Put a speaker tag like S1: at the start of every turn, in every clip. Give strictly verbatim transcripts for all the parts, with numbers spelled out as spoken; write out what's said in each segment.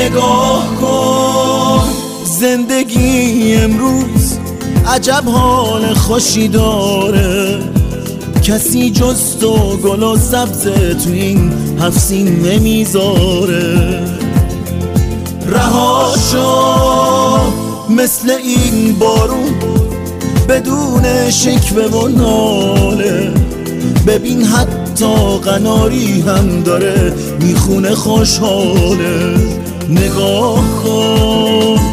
S1: نگاه کن زندگی امروز عجب حال خوشی داره، کسی جز تو گل و سبز تو این هفت سین نمیذاره. رها شو مثل این بارون بدون شکوه و ناله، ببین حتی قناری هم داره میخونه خوشحاله. نگاه کن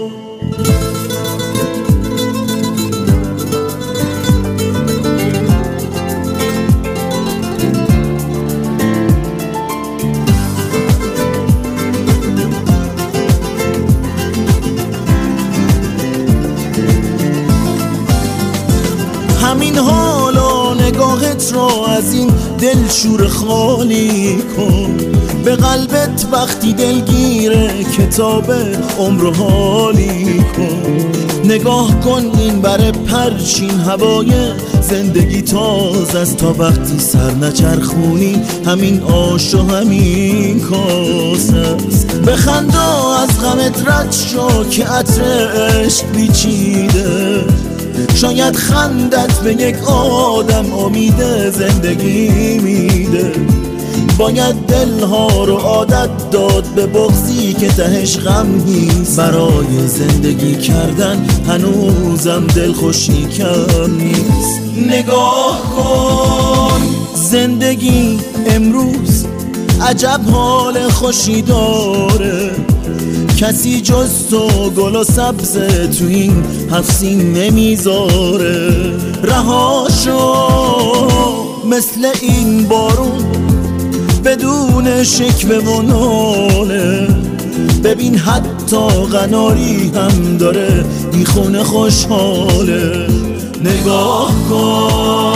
S1: همین حالا نگاهت رو از این دل شور خالی کن، به قلبت وقتی دلگیره کتاب عمر حالی کن. نگاه کن این بر پرچین هوای زندگی تازه است، تا وقتی سر نچرخونی همین آش و همین کاسه است. بخندا از غمت رد شو که عطر عشق پیچیده، شاید خندت به یک آدم امید زندگی میده. باید دلها رو عادت داد به بغضی که تهش غم نیست، برای زندگی کردن هنوزم دل خوشی کم نیست. نگاه کن زندگی امروز عجب حال خوشی داره، کسی جز تو گل و سبز تو این هفت سین نمیذاره. رها شو مثل این بارون بدون شکوه و ناله، ببین حتی قناری هم داره میخونه خوشحاله. نگاه کن